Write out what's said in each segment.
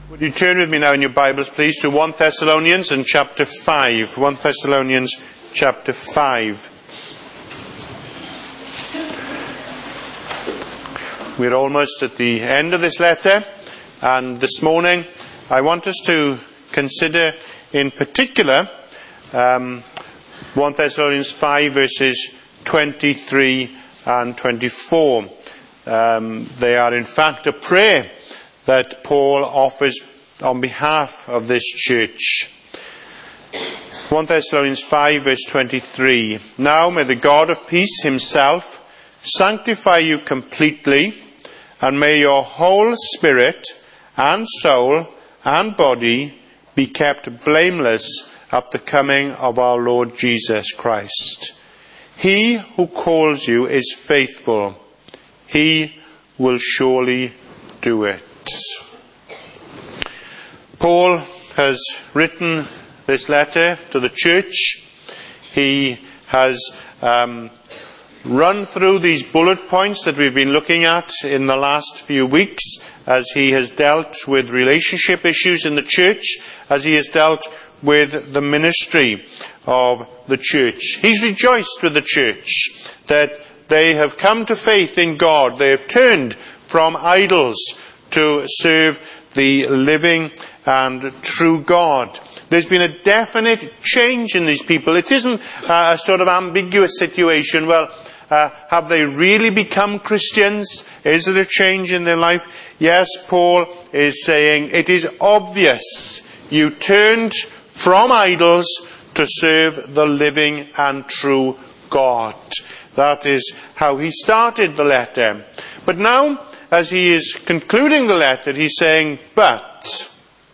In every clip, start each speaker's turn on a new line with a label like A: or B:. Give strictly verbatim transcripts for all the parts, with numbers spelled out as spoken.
A: Would you turn with me now in your Bibles, please, to First Thessalonians and chapter five. First Thessalonians chapter five. We're almost at the end of this letter, and this morning I want us to consider in particular um, First Thessalonians five verses twenty-three and twenty-four. Um, they are in fact a prayer that Paul offers on behalf of this church. First Thessalonians five verse twenty-three. Now may the God of peace himself sanctify you completely, and may your whole spirit and soul and body be kept blameless at the coming of our Lord Jesus Christ. He who calls you is faithful. He will surely do it. Paul has written this letter to the church. He has um, run through these bullet points that we've been looking at in the last few weeks as he has dealt with relationship issues in the church, as he has dealt with the ministry of the church. He's rejoiced with the church that they have come to faith in God. They have turned from idols to serve the living and true God. There's been a definite change in these people. It isn't a sort of ambiguous situation. Well, uh, have they really become Christians? Is there a change in their life? Yes, Paul is saying it is obvious. You turned from idols to serve the living and true God. That is how he started the letter. But now, as he is concluding the letter, he's saying, but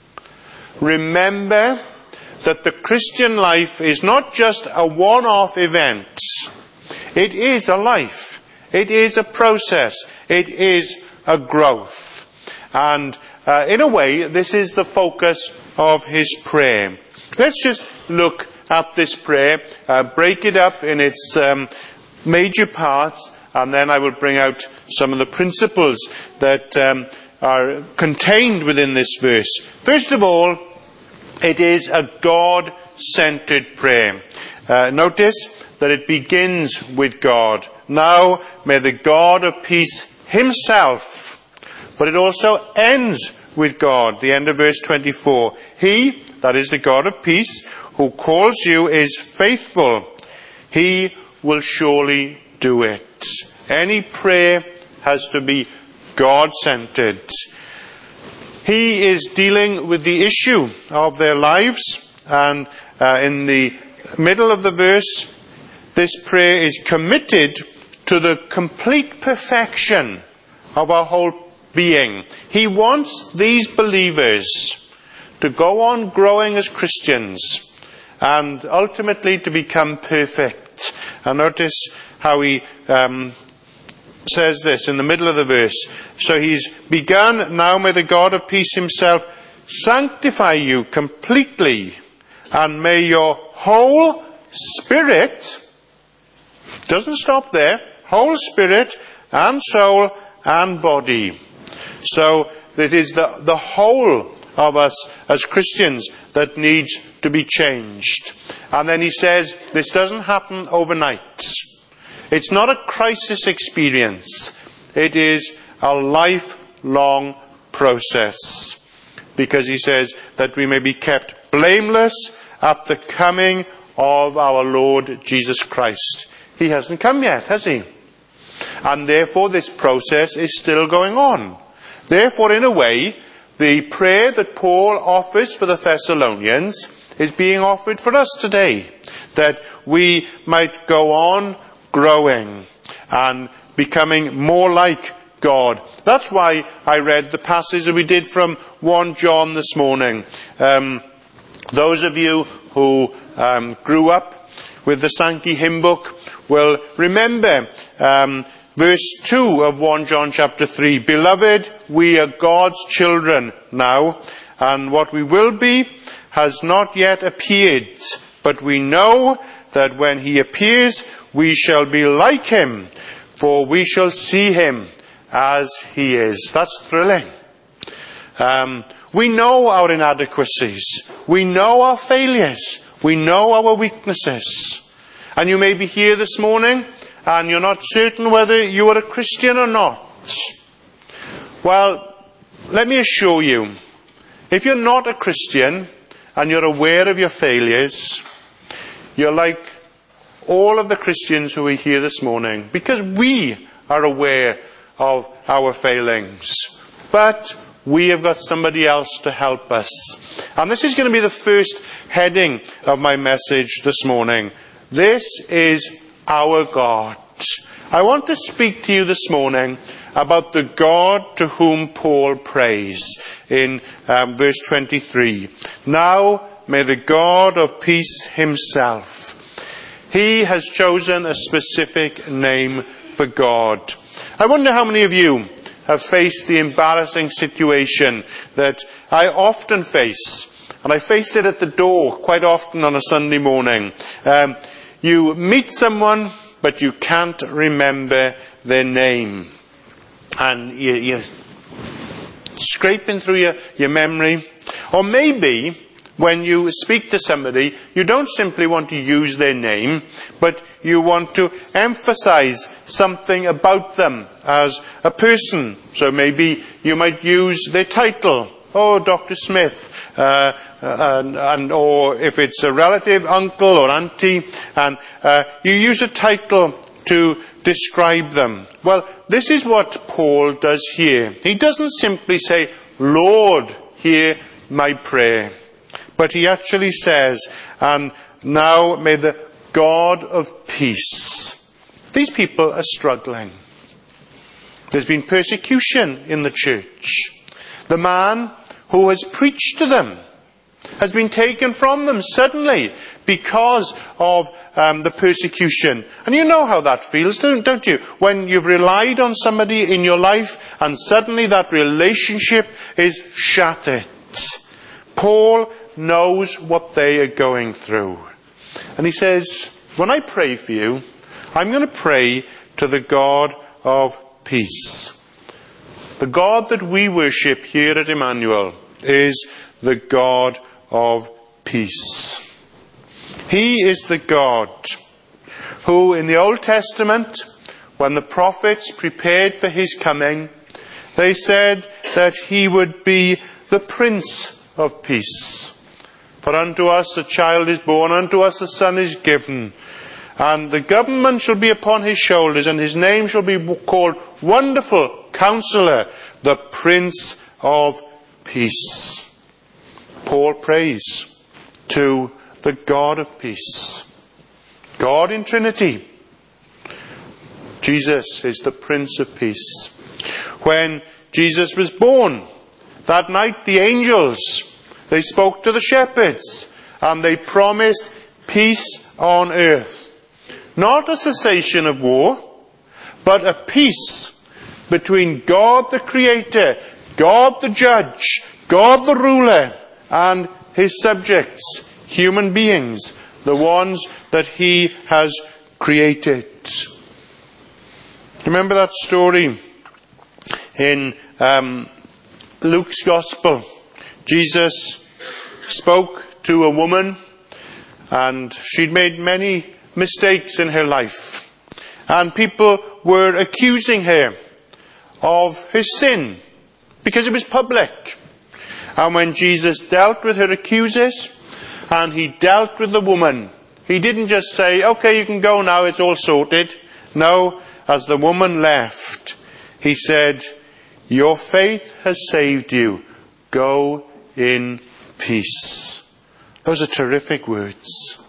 A: remember that the Christian life is not just a one-off event. It is a life. It is a process. It is a growth. And uh, in a way, this is the focus of his prayer. Let's just look at this prayer, uh, break it up in its um, major parts, and then I will bring out some of the principles that um, are contained within this verse. First of all, it is a God-centered prayer. Uh, notice that it begins with God. Now may the God of peace himself. But it also ends with God. The end of verse twenty-four. He, that is the God of peace, who calls you is faithful. He will surely do it. Any prayer has to be God-centered. He is dealing with the issue of their lives, and uh, in the middle of the verse, this prayer is committed to the complete perfection of our whole being. He wants these believers to go on growing as Christians and ultimately to become perfect. And notice how he um, says this in the middle of the verse. So he's begun, now may the God of peace himself sanctify you completely, and may your whole spirit, doesn't stop there, whole spirit and soul and body. So it is the, the whole of us as Christians that needs to be changed. And then he says this doesn't happen overnight. It's not a crisis experience. It is a lifelong process. Because he says that we may be kept blameless at the coming of our Lord Jesus Christ. He hasn't come yet, has he? And therefore this process is still going on. Therefore, in a way, the prayer that Paul offers for the Thessalonians is being offered for us today. That we might go on growing and becoming more like God. That's why I read the passage that we did from First John this morning. Um, those of you who um, grew up with the Sankey hymn book will remember um, verse two of First John chapter three. Beloved, we are God's children now, and what we will be has not yet appeared, but we know that when he appears, we shall be like him, for we shall see him as he is. That's thrilling. Um, We know our inadequacies. We know our failures. We know our weaknesses. And you may be here this morning and you're not certain whether you are a Christian or not. Well, let me assure you, if you're not a Christian and you're aware of your failures, you're like all of the Christians who are here this morning, because we are aware of our failings. But we have got somebody else to help us. And this is going to be the first heading of my message this morning. This is our God. I want to speak to you this morning about the God to whom Paul prays in um, verse twenty-three. Now may the God of peace himself. He has chosen a specific name for God. I wonder how many of you have faced the embarrassing situation that I often face, and I face it at the door quite often on a Sunday morning. Um, you meet someone, but you can't remember their name. And you, you're scraping through your, your memory. Or maybe when you speak to somebody, you don't simply want to use their name, but you want to emphasize something about them as a person. So maybe you might use their title. Oh, Doctor Smith. Uh, and, and, or if it's a relative, uncle or auntie, and uh, you use a title to describe them. Well, this is what Paul does here. He doesn't simply say, Lord, hear my prayer. But he actually says, and now may the God of peace. These people are struggling. There's been persecution in the church. The man who has preached to them has been taken from them suddenly because of um, the persecution. And you know how that feels, don't, don't you? When you've relied on somebody in your life and suddenly that relationship is shattered. Paul knows what they are going through. And he says, when I pray for you, I'm going to pray to the God of peace. The God that we worship here at Emmanuel is the God of peace. He is the God who in the Old Testament, when the prophets prepared for his coming, they said that he would be the Prince of Peace. For unto us a child is born, unto us a son is given, and the government shall be upon his shoulders, and his name shall be called Wonderful Counselor, the Prince of Peace. Paul prays to the God of peace. God in Trinity. Jesus is the Prince of Peace. When Jesus was born, that night the angels, they spoke to the shepherds and they promised peace on earth. Not a cessation of war, but a peace between God the Creator, God the Judge, God the Ruler, and his subjects, human beings, the ones that he has created. Remember that story in um, Luke's Gospel? Jesus spoke to a woman and she'd made many mistakes in her life. And people were accusing her of her sin because it was public. And when Jesus dealt with her accusers and he dealt with the woman, he didn't just say, okay, you can go now, it's all sorted. No, as the woman left, he said, your faith has saved you. Go in peace. Those are terrific words.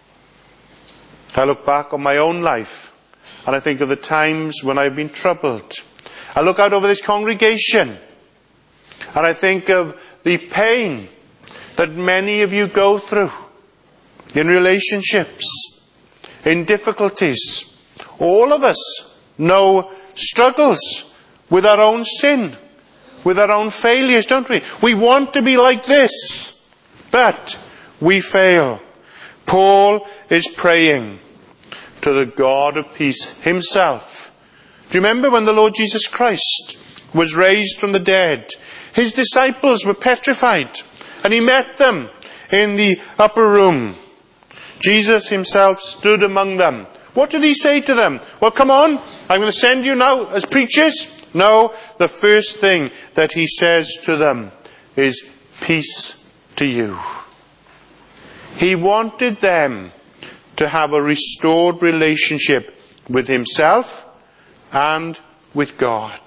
A: I look back on my own life and I think of the times when I've been troubled. I look out over this congregation and I think of the pain that many of you go through in relationships, in difficulties. All of us know struggles with our own sin, with our own failures, don't we? We want to be like this, but we fail. Paul is praying to the God of peace himself. Do you remember when the Lord Jesus Christ was raised from the dead? His disciples were petrified, and he met them in the upper room. Jesus himself stood among them. What did he say to them? Well, come on, I'm going to send you now as preachers. No, the first thing that he says to them is, peace to you. He wanted them to have a restored relationship with himself and with God.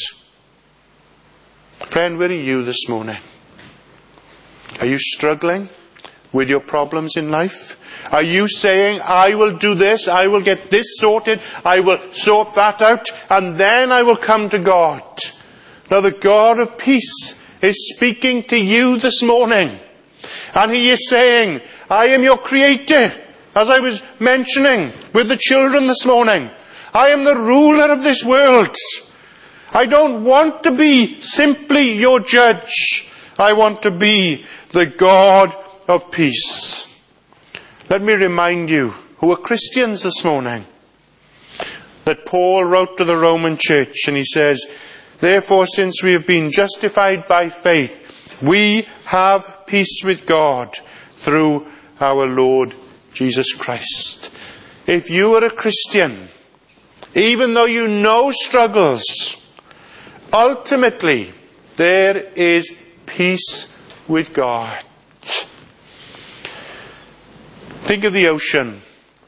A: Friend, where are you this morning? Are you struggling with your problems in life? Are you saying, I will do this, I will get this sorted, I will sort that out, and then I will come to God? Now the God of peace is speaking to you this morning. And he is saying, I am your creator, as I was mentioning with the children this morning. I am the ruler of this world. I don't want to be simply your judge. I want to be the God of peace. Let me remind you, who are Christians this morning, that Paul wrote to the Roman church, and he says, therefore, since we have been justified by faith, we have peace with God through our Lord Jesus Christ. If you are a Christian, even though you know struggles, ultimately there is peace with God. Think of the ocean.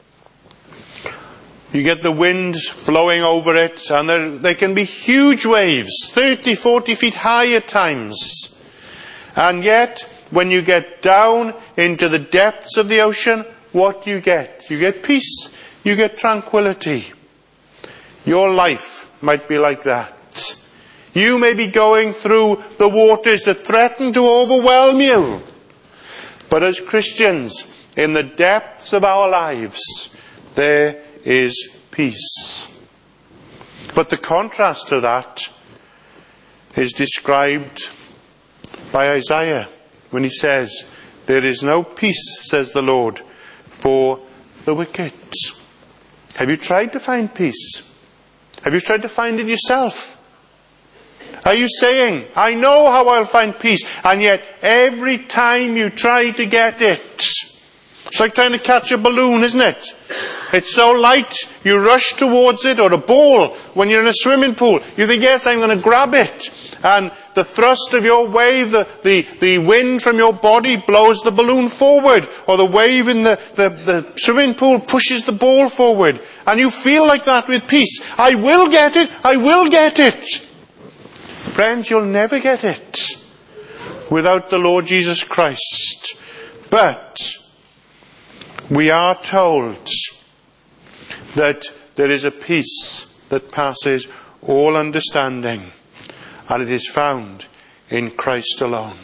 A: You get the wind blowing over it, and there, there can be huge waves, thirty, forty feet high at times. And yet, when you get down into the depths of the ocean, what do you get? You get peace. You get tranquility. Your life might be like that. You may be going through the waters that threaten to overwhelm you. But as Christians, in the depths of our lives, there is peace. But the contrast to that is described by Isaiah when he says, there is no peace, says the Lord, for the wicked. Have you tried to find peace? Have you tried to find it yourself? Are you saying, I know how I'll find peace, and yet every time you try to get it, it's like trying to catch a balloon, isn't it? It's so light, you rush towards it, or a ball when you're in a swimming pool. You think, yes, I'm going to grab it. And the thrust of your wave, the, the, the wind from your body blows the balloon forward. Or the wave in the, the, the swimming pool pushes the ball forward. And you feel like that with peace. I will get it, I will get it. Friends, you'll never get it without the Lord Jesus Christ. But we are told that there is a peace that passes all understanding, and it is found in Christ alone.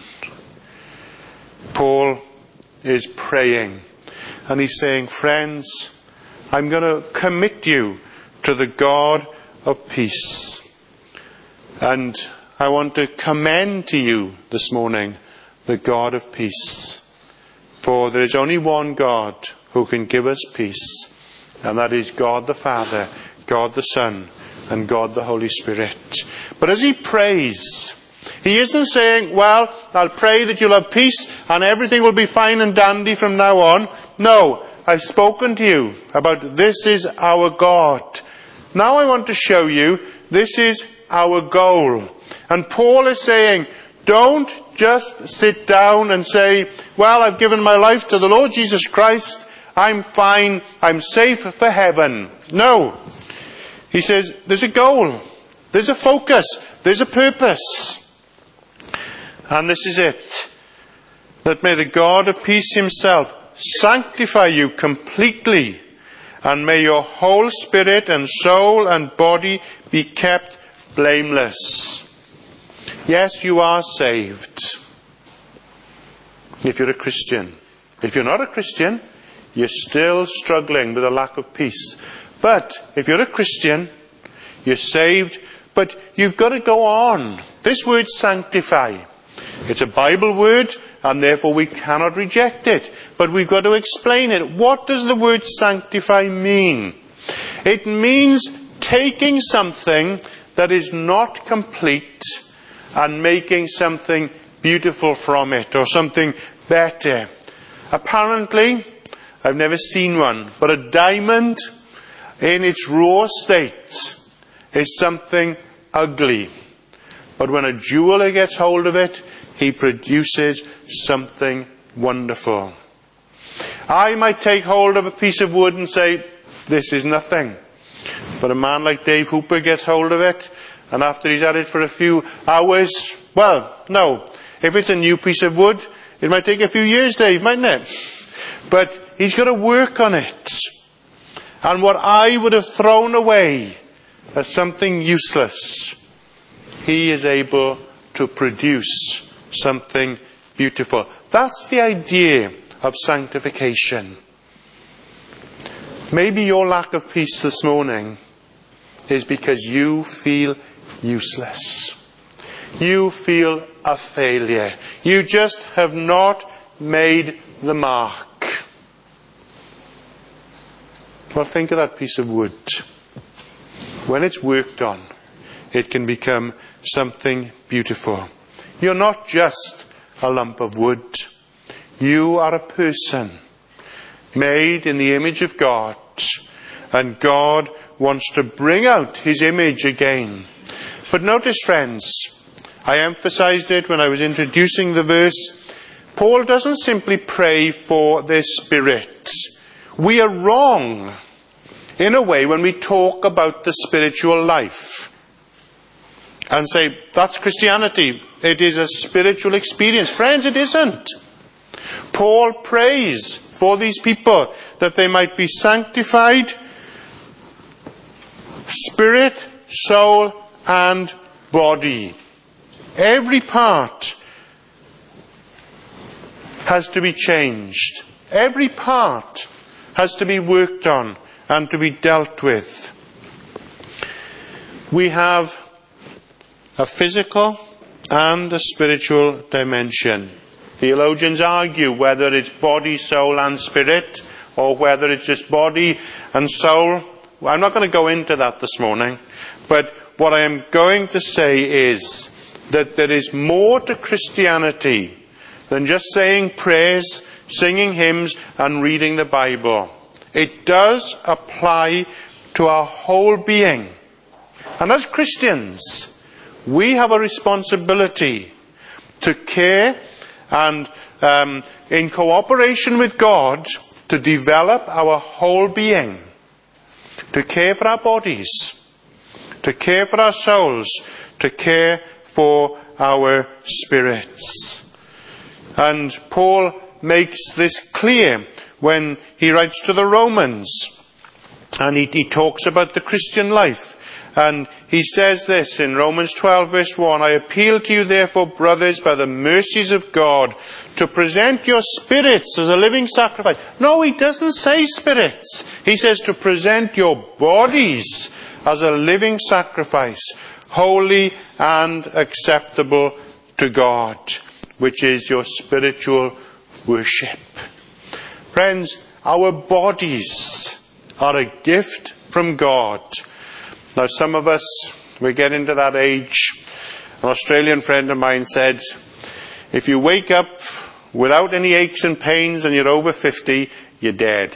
A: Paul is praying, and he's saying, friends, I'm going to commit you to the God of peace. And I want to commend to you this morning the God of peace. For there is only one God who can give us peace, and that is God the Father, God the Son, and God the Holy Spirit. But as he prays, he isn't saying, well, I'll pray that you'll have peace and everything will be fine and dandy from now on. No, I've spoken to you about this is our God. Now I want to show you this is our goal. And Paul is saying, don't just sit down and say, well, I've given my life to the Lord Jesus Christ. I'm fine. I'm safe for heaven. No. He says, there's a goal. There's a focus. There's a purpose. And this is it. That may the God of peace himself sanctify you completely, and may your whole spirit and soul and body be kept blameless. Yes, you are saved if you're a Christian. If you're not a Christian, you're still struggling with a lack of peace. But if you're a Christian, you're saved, but you've got to go on. This word sanctify, it's a Bible word, and therefore we cannot reject it. But we've got to explain it. What does the word sanctify mean? It means taking something that is not complete and making something beautiful from it, or something better. Apparently, I've never seen one, but a diamond in its raw state is something ugly. But when a jeweler gets hold of it, he produces something wonderful. I might take hold of a piece of wood and say, this is nothing. But a man like Dave Hooper gets hold of it, and after he's had it for a few hours, well, no. If it's a new piece of wood, it might take a few years, Dave, mightn't it? But he's got to work on it. And what I would have thrown away as something useless, he is able to produce something beautiful. That's the idea of sanctification. Maybe your lack of peace this morning is because you feel useless. You feel a failure. You just have not made the mark. Well, think of that piece of wood. When it's worked on, it can become something beautiful. You're not just a lump of wood. You are a person made in the image of God, and God wants to bring out his image again. But notice, friends, I emphasized it when I was introducing the verse. Paul doesn't simply pray for their spirit. We are wrong in a way when we talk about the spiritual life and say, that's Christianity. It is a spiritual experience. Friends, it isn't. Paul prays for these people that they might be sanctified, spirit, soul, and body. Every part has to be changed. Every part has to be worked on and to be dealt with. We have a physical and a spiritual dimension. Theologians argue whether it's body, soul, and spirit, or whether it's just body and soul. Well, I'm not going to go into that this morning, but what I am going to say is that there is more to Christianity than just saying prayers, singing hymns, and reading the Bible. It does apply to our whole being. And as Christians, we have a responsibility to care and um, in cooperation with God to develop our whole being, to care for our bodies, to care for our souls, to care for our spirits. And Paul makes this clear when he writes to the Romans, and he, he talks about the Christian life. And he says this in Romans twelve verse one, I appeal to you therefore, brothers, by the mercies of God, to present your spirits as a living sacrifice. No, he doesn't say spirits. He says to present your bodies as a living sacrifice, holy and acceptable to God, which is your spiritual worship. Friends, our bodies are a gift from God. Now, some of us, we get into that age. An Australian friend of mine said, if you wake up without any aches and pains and you're over fifty, you're dead.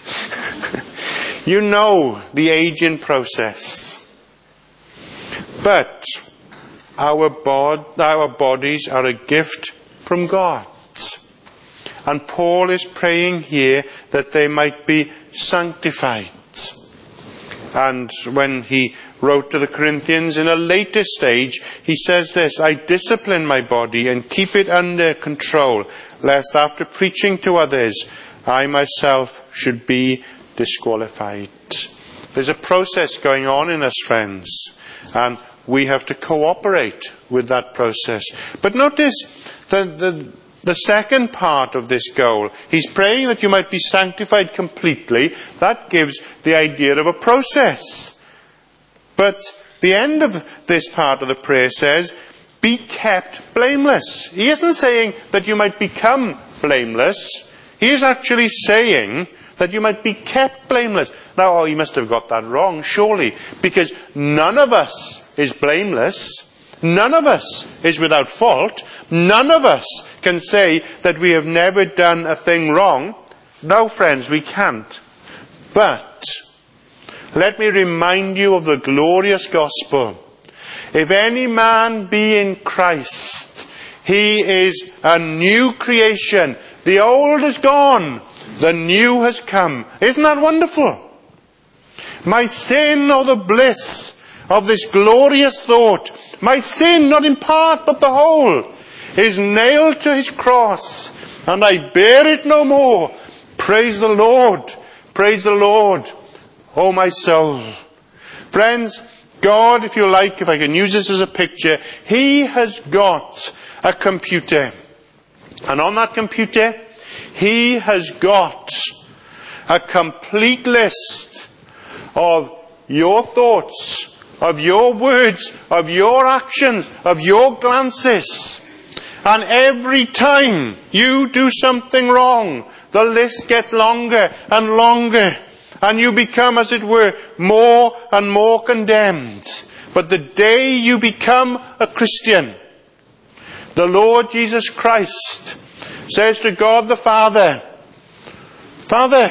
A: You know the aging process. But our, bod- our bodies are a gift from God. And Paul is praying here that they might be sanctified. And when he wrote to the Corinthians in a later stage, he says this, I discipline my body and keep it under control, lest after preaching to others, I myself should be disqualified. There's a process going on in us, friends, and we have to cooperate with that process. But notice the, the, the second part of this goal. He's praying that you might be sanctified completely. That gives the idea of a process. But the end of this part of the prayer says, be kept blameless. He isn't saying that you might become blameless. He is actually saying that you might be kept blameless. Now, oh, he must have got that wrong, surely, because none of us is blameless. None of us is without fault. None of us can say that we have never done a thing wrong. No, friends, we can't. But let me remind you of the glorious gospel. If any man be in Christ, he is a new creation. The old is gone. The new has come. Isn't that wonderful? My sin, or the bliss of this glorious thought, my sin, not in part but the whole, is nailed to his cross, and I bear it no more. Praise the Lord. Praise the Lord, oh my soul. Friends, God, if you like, if I can use this as a picture, he has got a computer. And on that computer, he has got a complete list of your thoughts, of your words, of your actions, of your glances. And every time you do something wrong, the list gets longer and longer. And you become, as it were, more and more condemned. But the day you become a Christian, the Lord Jesus Christ says to God the Father, Father,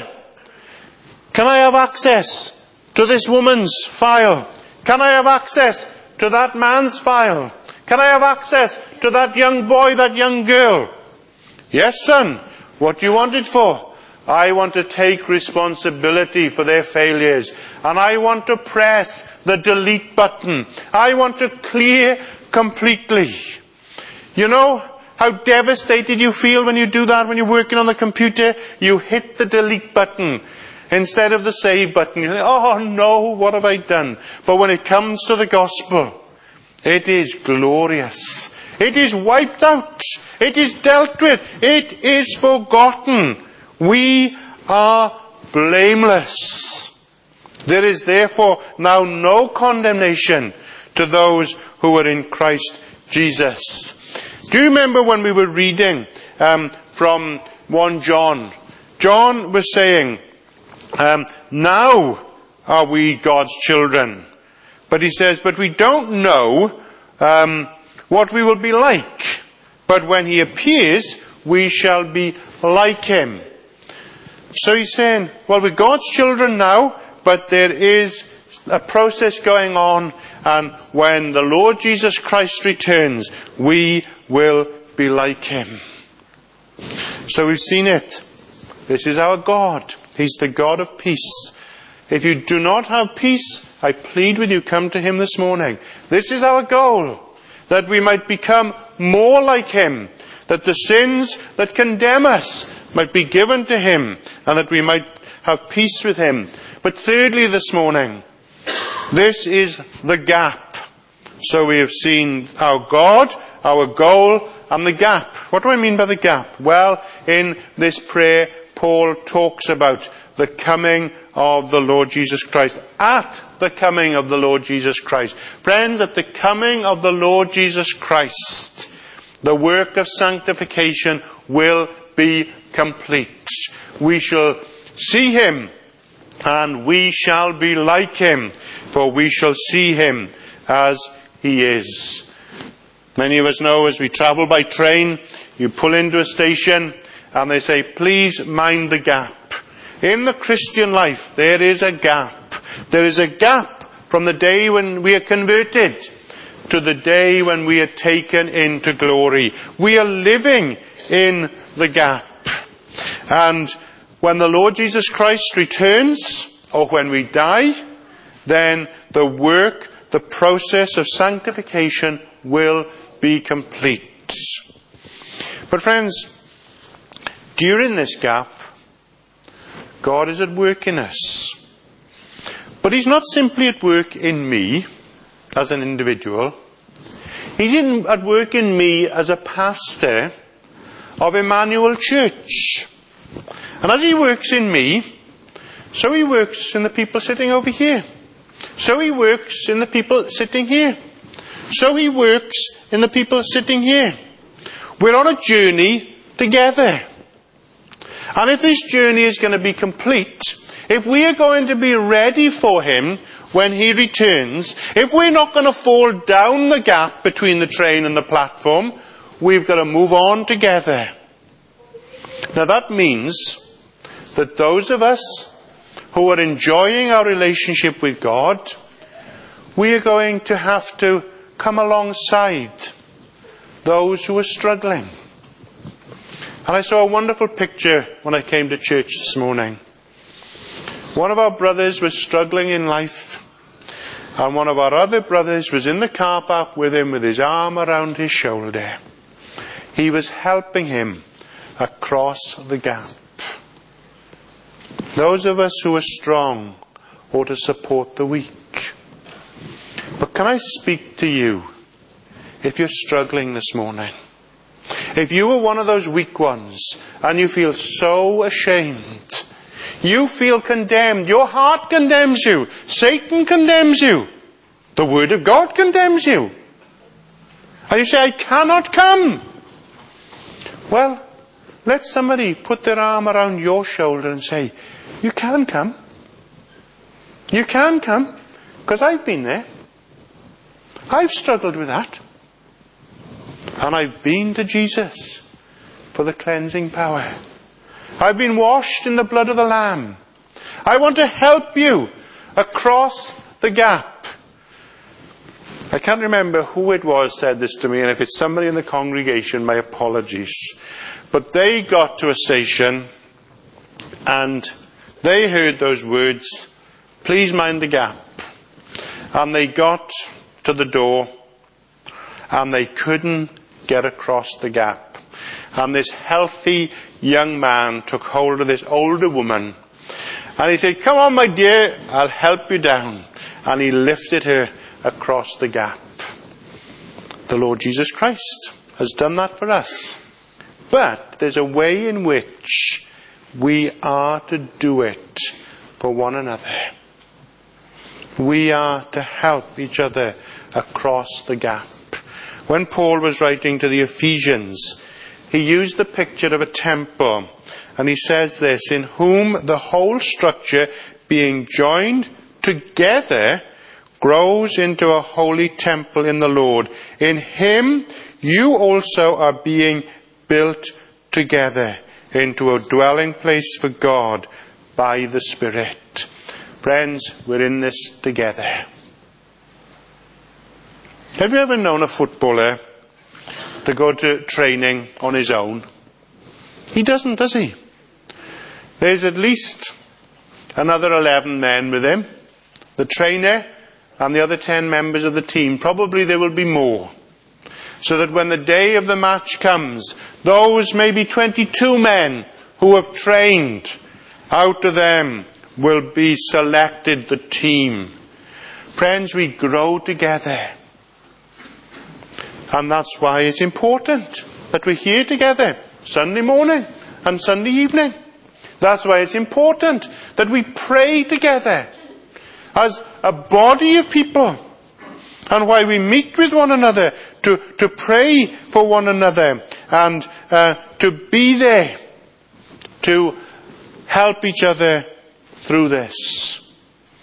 A: can I have access to this woman's file? Can I have access to that man's file? Can I have access to that young boy, that young girl? Yes, son. What do you want it for? I want to take responsibility for their failures. And I want to press the delete button. I want to clear completely. You know how devastated you feel when you do that, when you're working on the computer? You hit the delete button instead of the save button. You think, oh no, what have I done? But when it comes to the gospel, it is glorious. It is wiped out. It is dealt with. It is forgotten. We are blameless. There is therefore now no condemnation to those who are in Christ Jesus. Do you remember when we were reading um, from First John? John was saying, um, now are we God's children. But he says, but we don't know um, what we will be like. But when he appears, we shall be like him. So he's saying, well, we're God's children now, but there is a process going on, and when the Lord Jesus Christ returns, we will be like him. So we've seen it. This is our God. He's the God of peace. If you do not have peace, I plead with you, come to him this morning. This is our goal, that we might become more like him, that the sins that condemn us might be given to him, and that we might have peace with him. But thirdly this morning, this is the gap. So we have seen our God, our goal, and the gap. What do I mean by the gap? Well, in this prayer, Paul talks about the coming of the Lord Jesus Christ. At the coming of the Lord Jesus Christ. Friends, at the coming of the Lord Jesus Christ, the work of sanctification will be complete. We shall see him, and we shall be like him, for we shall see him as he is. Many of us know, as we travel by train, you pull into a station and they say, please mind the gap. In the Christian life, there is a gap. There is a gap from the day when we are converted to the day when we are taken into glory. We are living in the gap. And when the Lord Jesus Christ returns, or when we die, then the work, the process of sanctification will be complete. But friends, during this gap, God is at work in us. But he's not simply at work in me as an individual. He's in, at work in me as a pastor of Emmanuel Church. And as he works in me, so he works in the people sitting over here. So he works in the people sitting here. So he works in the people sitting here. We're on a journey together. And if this journey is going to be complete, if we are going to be ready for him, when he returns, if we're not going to fall down the gap between the train and the platform, we've got to move on together. Now that means that those of us who are enjoying our relationship with God, we are going to have to come alongside those who are struggling. And I saw a wonderful picture when I came to church this morning. One of our brothers was struggling in life, and one of our other brothers was in the car park with him with his arm around his shoulder. He was helping him across the gap. Those of us who are strong ought to support the weak. But can I speak to you if you're struggling this morning? If you are one of those weak ones and you feel so ashamed, you feel condemned, your heart condemns you, Satan condemns you, the Word of God condemns you, and you say, I cannot come. Well, let somebody put their arm around your shoulder and say, you can come. You can come, because I've been there. I've struggled with that. And I've been to Jesus for the cleansing power. I've been washed in the blood of the Lamb. I want to help you across the gap. I can't remember who it was said this to me, and if it's somebody in the congregation, my apologies. But they got to a station and they heard those words, please mind the gap. And they got to the door and they couldn't get across the gap. And this healthy young man took hold of this older woman and he said, come on my dear, I'll help you down. And he lifted her across the gap. The Lord Jesus Christ has done that for us. But there's a way in which we are to do it for one another. We are to help each other across the gap. When Paul was writing to the Ephesians, he used the picture of a temple. And he says this, in whom the whole structure being joined together grows into a holy temple in the Lord. In him you also are being built together into a dwelling place for God by the Spirit. Friends, we're in this together. Have you ever known a footballer to go to training on his own? He doesn't, does he? There's at least another eleven men with him, the trainer and the other ten members of the team. Probably there will be more. So that when the day of the match comes, those maybe twenty-two men who have trained, out of them will be selected the team. Friends, we grow together. And that's why it's important that we're here together Sunday morning and Sunday evening. That's why it's important that we pray together as a body of people. And why we meet with one another to, to pray for one another and uh, to be there to help each other through this.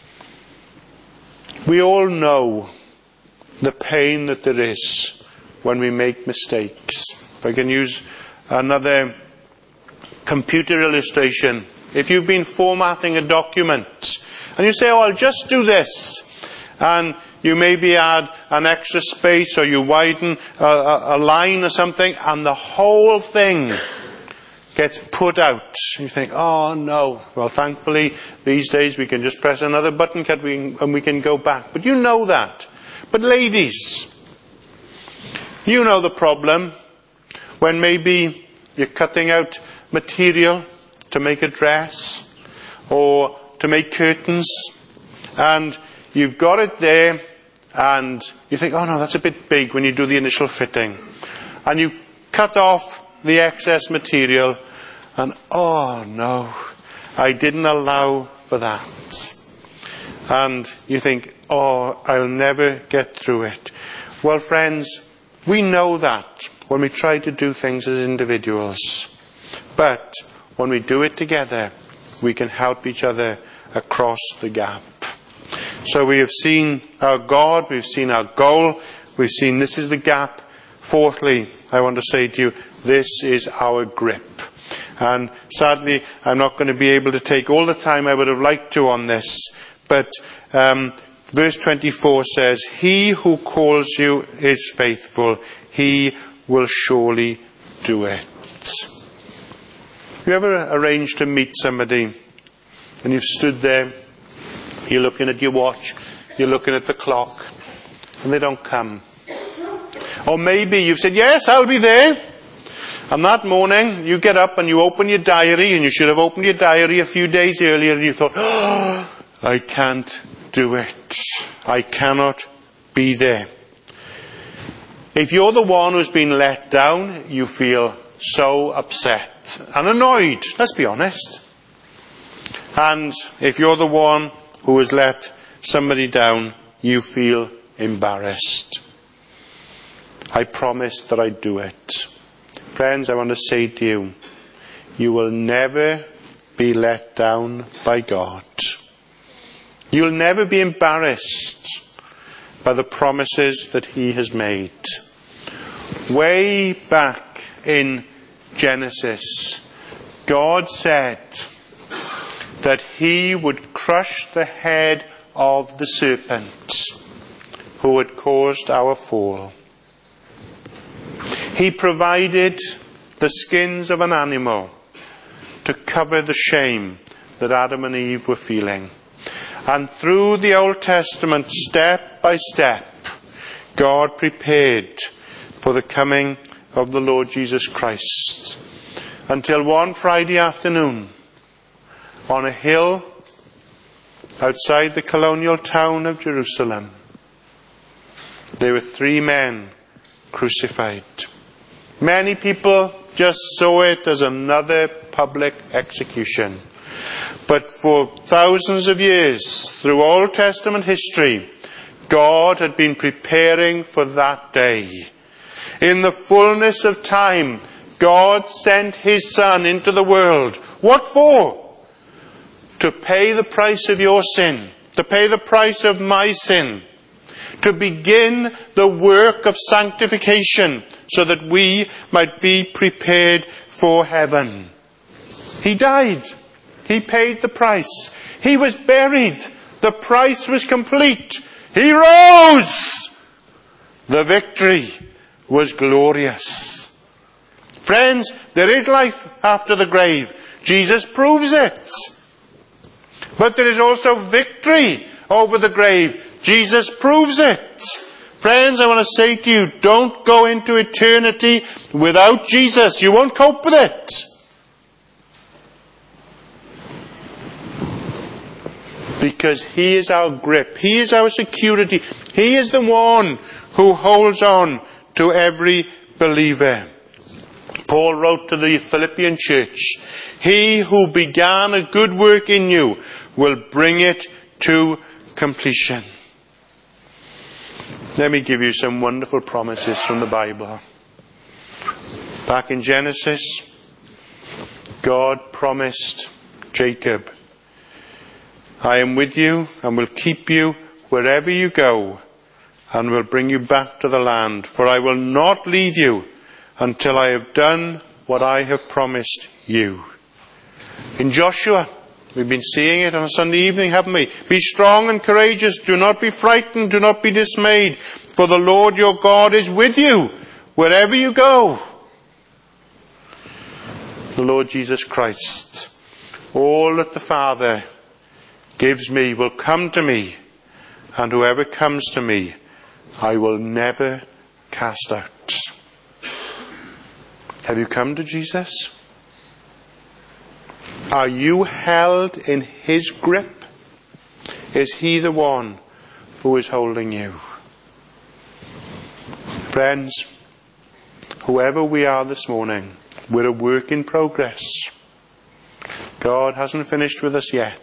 A: We all know the pain that there is when we make mistakes. If I can use another computer illustration. If you've been formatting a document and you say, oh, I'll just do this, and you maybe add an extra space or you widen a, a, a line or something, and the whole thing gets put out. You think, oh no. Well, thankfully, these days we can just press another button and we can go back. But you know that. But ladies, you know the problem when maybe you're cutting out material to make a dress or to make curtains, and you've got it there and you think, oh no, that's a bit big when you do the initial fitting. And you cut off the excess material and oh no, I didn't allow for that. And you think, oh, I'll never get through it. Well, friends, we know that when we try to do things as individuals. But when we do it together, we can help each other across the gap. So we have seen our God, we've seen our goal, we've seen this is the gap. Fourthly, I want to say to you, this is our grip. And sadly, I'm not going to be able to take all the time I would have liked to on this. But um, verse twenty-four says, he who calls you is faithful. He will surely do it. Have you ever arranged to meet somebody and you've stood there, you're looking at your watch, you're looking at the clock, and they don't come? Or maybe you've said, yes, I'll be there. And that morning, you get up and you open your diary, and you should have opened your diary a few days earlier, and you thought, oh, I can't do it. I cannot be there. If you're the one who's been let down, you feel so upset and annoyed, let's be honest. And if you're the one who has let somebody down, you feel embarrassed. I promised that I'd do it. Friends, I want to say to you, you will never be let down by God. You'll never be embarrassed by the promises that he has made. Way back in Genesis, God said that he would crush the head of the serpent who had caused our fall. He provided the skins of an animal to cover the shame that Adam and Eve were feeling. And through the Old Testament, step by step, God prepared for the coming of the Lord Jesus Christ. Until one Friday afternoon, on a hill outside the colonial town of Jerusalem, there were three men crucified. Many people just saw it as another public execution. But for thousands of years, through Old Testament history, God had been preparing for that day. In the fullness of time, God sent his Son into the world. What for? To pay the price of your sin. To pay the price of my sin. To begin the work of sanctification so that we might be prepared for heaven. He died. He paid the price. He was buried. The price was complete. He rose. The victory was glorious. Friends, there is life after the grave. Jesus proves it. But there is also victory over the grave. Jesus proves it. Friends, I want to say to you, don't go into eternity without Jesus. You won't cope with it. Because he is our grip. He is our security. He is the one who holds on to every believer. Paul wrote to the Philippian church, he who began a good work in you will bring it to completion. Let me give you some wonderful promises from the Bible. Back in Genesis, God promised Jacob, I am with you and will keep you wherever you go and will bring you back to the land, for I will not leave you until I have done what I have promised you. In Joshua, we've been seeing it on a Sunday evening, haven't we? Be strong and courageous. Do not be frightened. Do not be dismayed. For the Lord your God is with you wherever you go. The Lord Jesus Christ. All that the Father gives me will come to me. And whoever comes to me, I will never cast out. Have you come to Jesus? Are you held in his grip? Is he the one who is holding you? Friends, whoever we are this morning, we're a work in progress. God hasn't finished with us yet.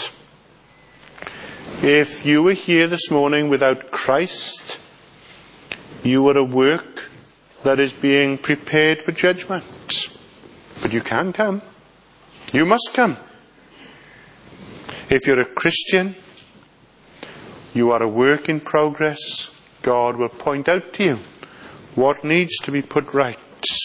A: If you were here this morning without Christ, you are a work that is being prepared for judgment. But you can come. You must come. If you're a Christian, You are a work in progress. God will point out to you what needs to be put right.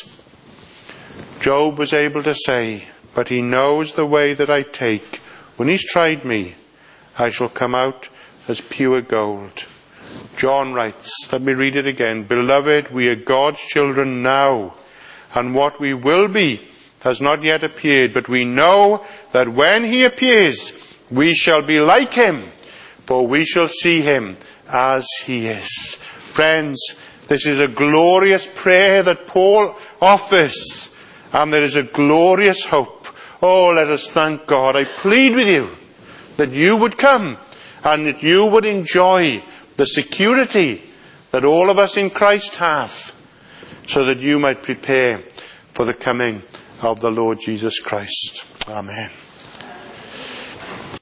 A: Job was able to say, but he knows the way that I take. When he's tried me, I shall come out as pure gold. John writes, let me read it again. Beloved, we are God's children now, and what we will be has not yet appeared, but we know that when he appears, we shall be like him, for we shall see him as he is. Friends, this is a glorious prayer that Paul offers, and there is a glorious hope. Oh, let us thank God. I plead with you that you would come and that you would enjoy the security that all of us in Christ have, so that you might prepare for the coming of the Lord Jesus Christ. Amen.